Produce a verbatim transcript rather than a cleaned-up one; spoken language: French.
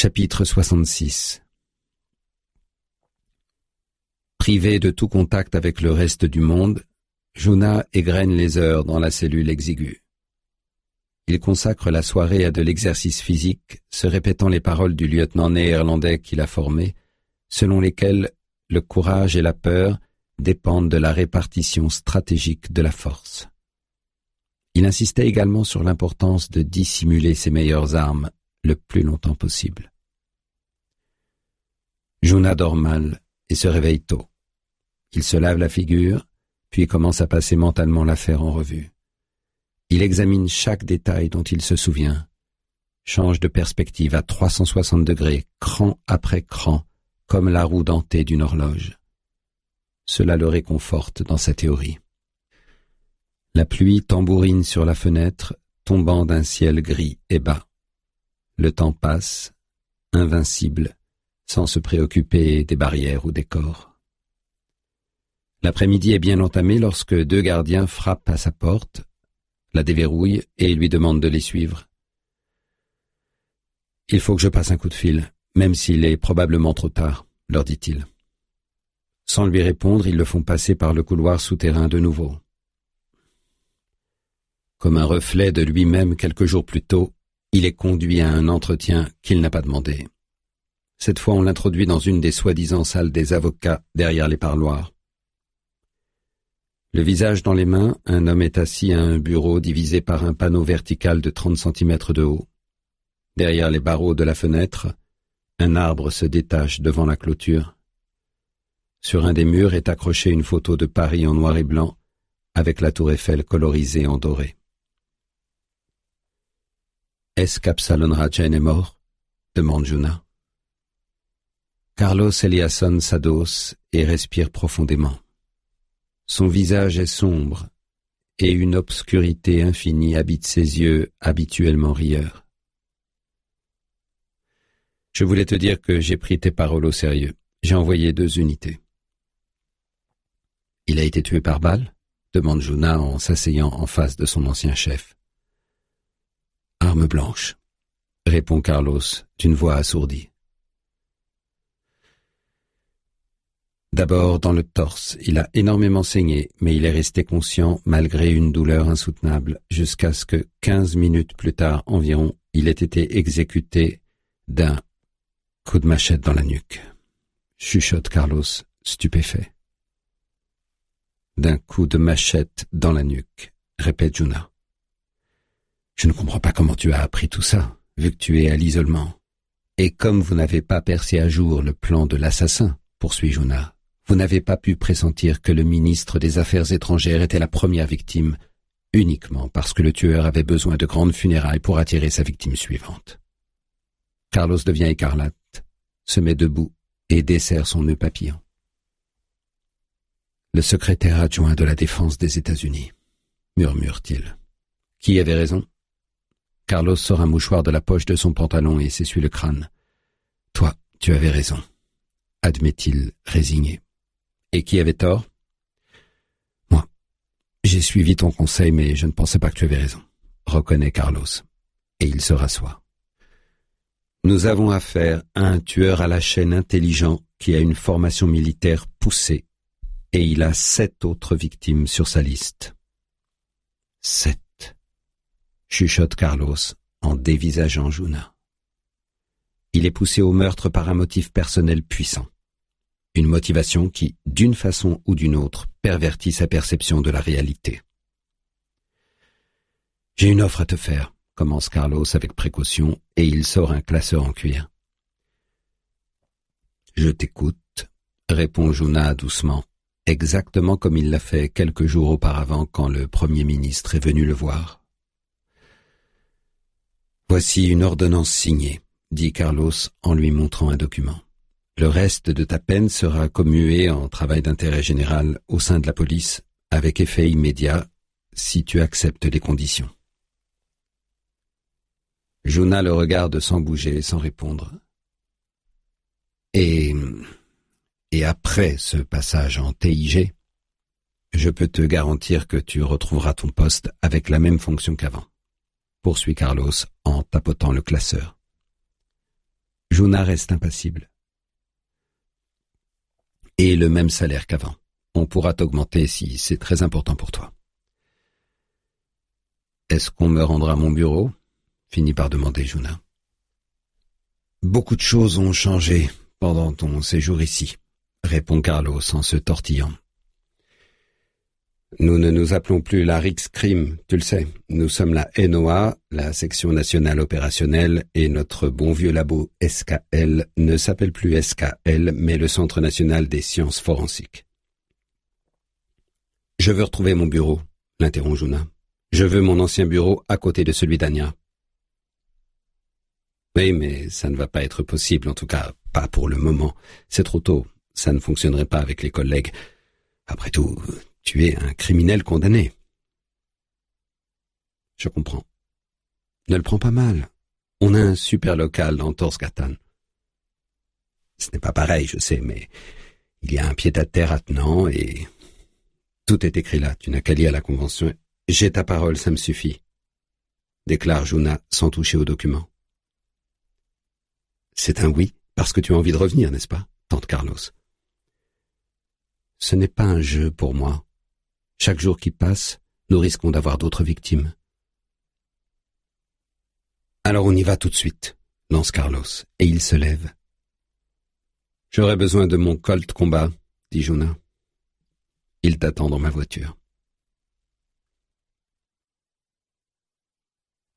Chapitre soixante-six. Privé de tout contact avec le reste du monde, Juna égrène les heures dans la cellule exiguë. Il consacre la soirée à de l'exercice physique, se répétant les paroles du lieutenant néerlandais qu'il a formé, selon lesquelles le courage et la peur dépendent de la répartition stratégique de la force. Il insistait également sur l'importance de dissimuler ses meilleures armes le plus longtemps possible. Juna dort mal et se réveille tôt. Il se lave la figure, puis commence à passer mentalement l'affaire en revue. Il examine chaque détail dont il se souvient, change de perspective à trois cent soixante degrés, cran après cran, comme la roue dentée d'une horloge. Cela le réconforte dans sa théorie. La pluie tambourine sur la fenêtre, tombant d'un ciel gris et bas. Le temps passe, invincible, sans se préoccuper des barrières ou des corps. L'après-midi est bien entamé lorsque deux gardiens frappent à sa porte, la déverrouillent et lui demandent de les suivre. « Il faut que je passe un coup de fil, même s'il est probablement trop tard, » leur dit-il. Sans lui répondre, ils le font passer par le couloir souterrain de nouveau. Comme un reflet de lui-même quelques jours plus tôt, il est conduit à un entretien qu'il n'a pas demandé. Cette fois, on l'introduit dans une des soi-disant salles des avocats derrière les parloirs. Le visage dans les mains, un homme est assis à un bureau divisé par un panneau vertical de trente centimètres de haut. Derrière les barreaux de la fenêtre, un arbre se détache devant la clôture. Sur un des murs est accrochée une photo de Paris en noir et blanc, avec la tour Eiffel colorisée en doré. « Est-ce qu'Absalon Rajen est mort ?» demande Juna. Carlos Eliasson s'adosse et respire profondément. Son visage est sombre, et une obscurité infinie habite ses yeux habituellement rieurs. « Je voulais te dire que j'ai pris tes paroles au sérieux. J'ai envoyé deux unités. »« Il a été tué par balle ?» demande Juna en s'asseyant en face de son ancien chef. « Arme blanche » répond Carlos d'une voix assourdie. D'abord dans le torse, il a énormément saigné, mais il est resté conscient malgré une douleur insoutenable, jusqu'à ce que, quinze minutes plus tard environ, il ait été exécuté d'un coup de machette dans la nuque. Chuchote Carlos, stupéfait. D'un coup de machette dans la nuque, répète Juna. Je ne comprends pas comment tu as appris tout ça, vu que tu es à l'isolement. Et comme vous n'avez pas percé à jour le plan de l'assassin, poursuit Juna, vous n'avez pas pu pressentir que le ministre des Affaires étrangères était la première victime, uniquement parce que le tueur avait besoin de grandes funérailles pour attirer sa victime suivante. Carlos devient écarlate, se met debout et desserre son nœud papillon. Le secrétaire adjoint de la Défense des États-Unis, murmure-t-il. Qui avait raison? Carlos sort un mouchoir de la poche de son pantalon et s'essuie le crâne. Toi, tu avais raison, admet-il résigné. Et qui avait tort? Moi. J'ai suivi ton conseil, mais je ne pensais pas que tu avais raison, reconnaît Carlos, et il se rassoit. Nous avons affaire à un tueur à la chaîne intelligent qui a une formation militaire poussée, et il a sept autres victimes sur sa liste. Sept, chuchote Carlos en dévisageant Juna. Il est poussé au meurtre par un motif personnel puissant. Une motivation qui, d'une façon ou d'une autre, pervertit sa perception de la réalité. « J'ai une offre à te faire », commence Carlos avec précaution, et il sort un classeur en cuir. « Je t'écoute », répond Juna doucement, exactement comme il l'a fait quelques jours auparavant quand le Premier ministre est venu le voir. « Voici une ordonnance signée, » dit Carlos en lui montrant un document. Le reste de ta peine sera commué en travail d'intérêt général au sein de la police, avec effet immédiat, si tu acceptes les conditions. Juna le regarde sans bouger, sans répondre. Et, et après ce passage en T I G, je peux te garantir que tu retrouveras ton poste avec la même fonction qu'avant, poursuit Carlos en tapotant le classeur. Juna reste impassible. Et le même salaire qu'avant. On pourra t'augmenter si c'est très important pour toi. Est-ce qu'on me rendra mon bureau? Finit par demander Juna. Beaucoup de choses ont changé pendant ton séjour ici, répond Carlos en se tortillant. Nous ne nous appelons plus la Rikskrim, tu le sais. Nous sommes la N O A, la section nationale opérationnelle, et notre bon vieux labo S K L ne s'appelle plus S K L, mais le Centre national des sciences forensiques. Je veux retrouver mon bureau, l'interrompt Juna. Je veux mon ancien bureau à côté de celui d'Anya. Oui, mais ça ne va pas être possible, en tout cas, pas pour le moment. C'est trop tôt. Ça ne fonctionnerait pas avec les collègues. Après tout, tu es un criminel condamné. Je comprends. Ne le prends pas mal. On a un super local dans Torsgatan. Ce n'est pas pareil, je sais, mais il y a un pied-à-terre attenant et tout est écrit là. Tu n'as qu'à lire la convention. J'ai ta parole, ça me suffit, déclare Juna sans toucher au document. C'est un oui, parce que tu as envie de revenir, n'est-ce pas? Tente Carlos. Ce n'est pas un jeu pour moi. Chaque jour qui passe, nous risquons d'avoir d'autres victimes. Alors on y va tout de suite, lance Carlos, et il se lève. J'aurais besoin de mon Colt combat, dit Juna. Il t'attend dans ma voiture.